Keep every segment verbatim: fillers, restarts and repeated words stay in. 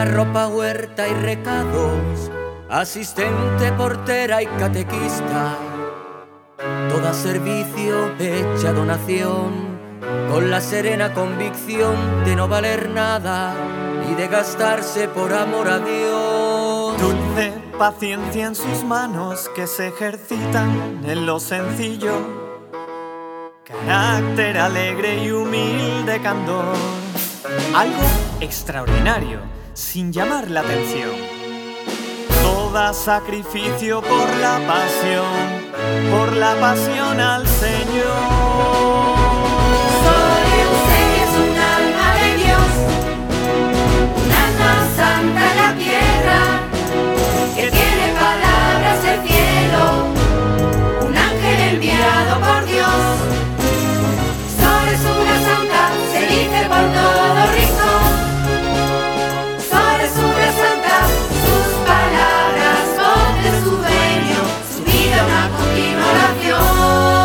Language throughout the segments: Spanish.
cocina, ropa, huerta y recados, asistente, portera y catequista, toda servicio hecha donación, con la serena convicción de no valer nada y de gastarse por amor a Dios. Dulce paciencia en sus manos que se ejercitan en lo sencillo, carácter alegre y humilde candor, algo extraordinario sin llamar la atención. Toda sacrificio por la pasión, por la pasión al Señor. Soy Eusebia, es un alma de Dios, un alma santa en la tierra, que tiene palabras del cielo, un ángel enviado por Dios. Sol es una santa, se dice por todo rincón. Sol es una santa, sus palabras, voz de su dueño, su vida una continua oración.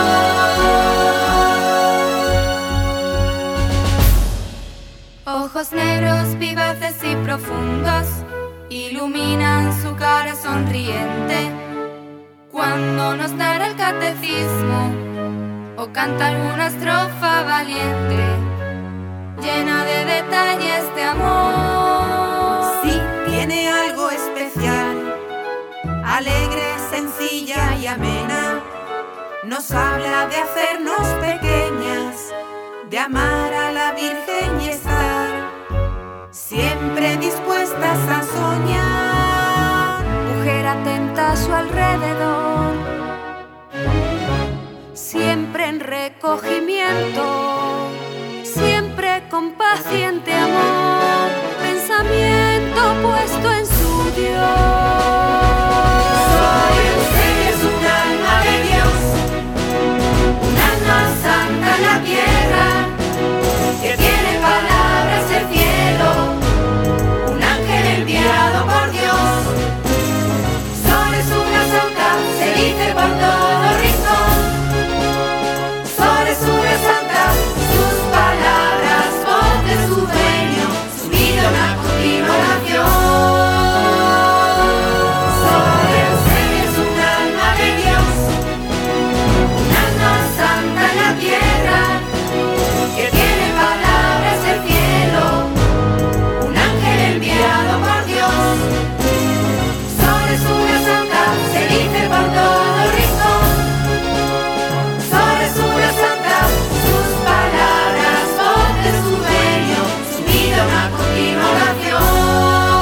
Ojos negros, vivaces y profundos, iluminan su cara sonriente cuando nos dará el catecismo o canta alguna estrofa valiente, llena de detalles de amor. Sí, tiene algo especial, alegre, sencilla y amena. Nos habla de hacernos pequeñas, de amar a la Virgen y estar siempre dispuestas a soñar. Mujer atenta a su alrededor, siempre en recogimiento, siempre con paciente amor, pensamiento puesto en su Dios. Soy Eusebia, es un alma de Dios, un alma santa en la tierra, que tiene palabras del cielo, un ángel enviado por Dios. Sol es una santa, se dice por todo rincón. Sol es una santa, sus palabras, voz de su dueño, su vida una continua oración. Sol Eusebia, es un alma de Dios, un alma santa en la tierra, que tiene palabras del cielo, un ángel enviado por Dios. Sol es una santa, se dice por todo rincón. Sol es una santa, sus palabras, voz de su dueño, su vida una continua oración.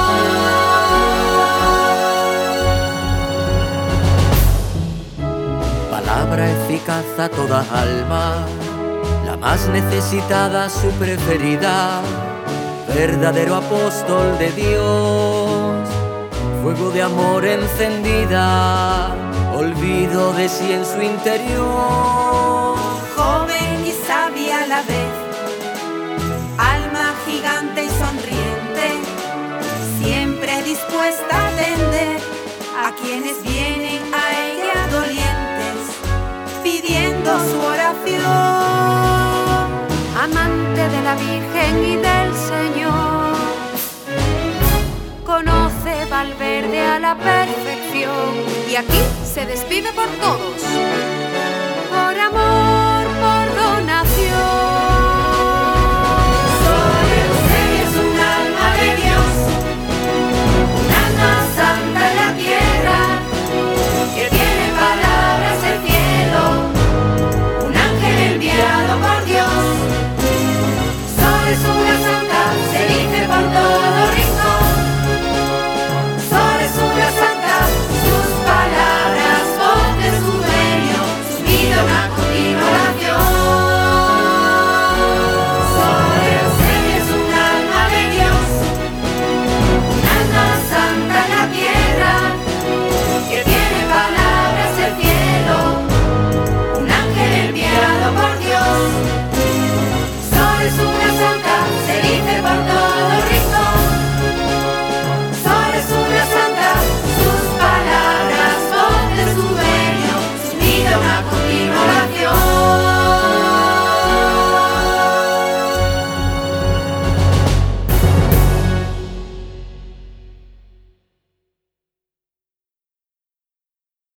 Palabra eficaz a toda alma, la más necesitada, su preferida, verdadero apóstol de Dios, fuego de amor encendida, olvido de sí en su interior. Joven y sabia a la vez, alma gigante y sonriente, siempre dispuesta a atender a quienes vienen a ella dolientes, pidiendo su oración. Amante de la Virgen y del Señor, conoce Valverde a la perfección y aquí se desvive por todos, por amor, por donación.